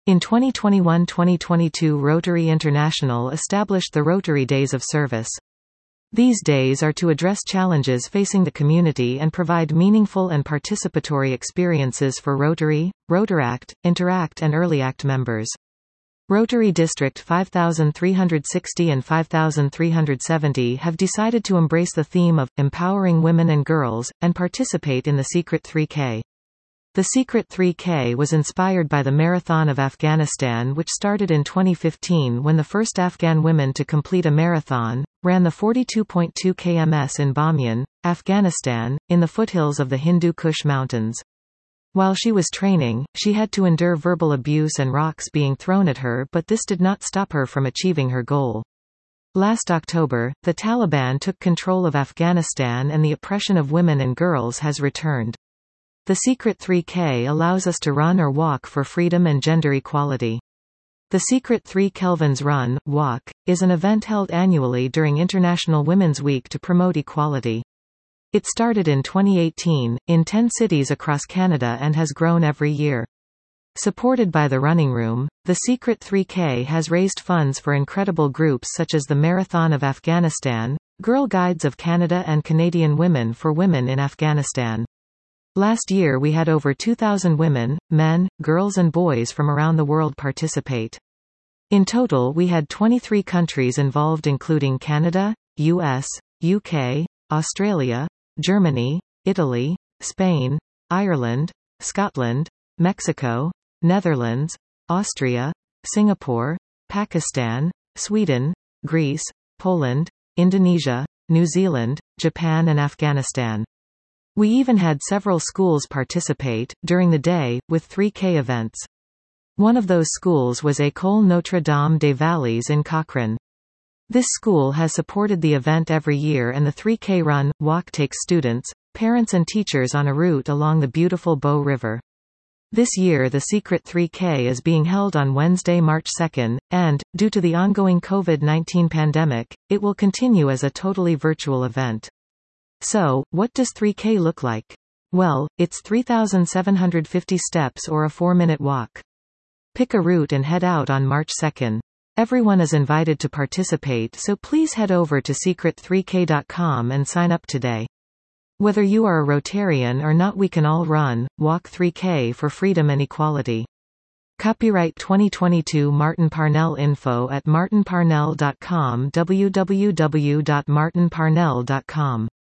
In 2021-2022, Rotary International established the Rotary Days of Service. These days are to address challenges facing the community and provide meaningful and participatory experiences for Rotary, Rotaract, Interact and EarlyAct members. Rotary District 5360 and 5370 have decided to embrace the theme of empowering women and girls, and participate in the Secret 3K. The Secret 3K was inspired by the Marathon of Afghanistan, which started in 2015 when the first Afghan women to complete a marathon ran the 42.2 kms in Bamyan, Afghanistan, in the foothills of the Hindu Kush Mountains. While she was training, she had to endure verbal abuse and rocks being thrown at her, but this did not stop her from achieving her goal. Last October, the Taliban took control of Afghanistan and the oppression of women and girls has returned. The Secret 3K allows us to run or walk for freedom and gender equality. The Secret 3 Kelvin's Run, Walk, is an event held annually during International Women's Week to promote equality. It started in 2018, in 10 cities across Canada and has grown every year. Supported by the Running Room, the Secret 3K has raised funds for incredible groups such as the Marathon of Afghanistan, Girl Guides of Canada and Canadian Women for Women in Afghanistan. Last year we had over 2,000 women, men, girls and boys from around the world participate. In total we had 23 countries involved including Canada, US, UK, Australia, Germany, Italy, Spain, Ireland, Scotland, Mexico, Netherlands, Austria, Singapore, Pakistan, Sweden, Greece, Poland, Indonesia, New Zealand, Japan and Afghanistan. We even had several schools participate, during the day, with 3K events. One of those schools was École Notre-Dame des Valleys in Cochrane. This school has supported the event every year and the 3K Run, Walk takes students, parents and teachers on a route along the beautiful Bow River. This year the Secret 3K is being held on Wednesday, March 2, and, due to the ongoing COVID-19 pandemic, it will continue as a totally virtual event. So, what does 3K look like? Well, it's 3,750 steps or a 4-minute walk. Pick a route and head out on March 2. Everyone is invited to participate, so please head over to secret3k.com and sign up today. Whether you are a Rotarian or not, we can all run, walk 3K for freedom and equality. Copyright 2022 Martin Parnell. Info at martinparnell.com. www.martinparnell.com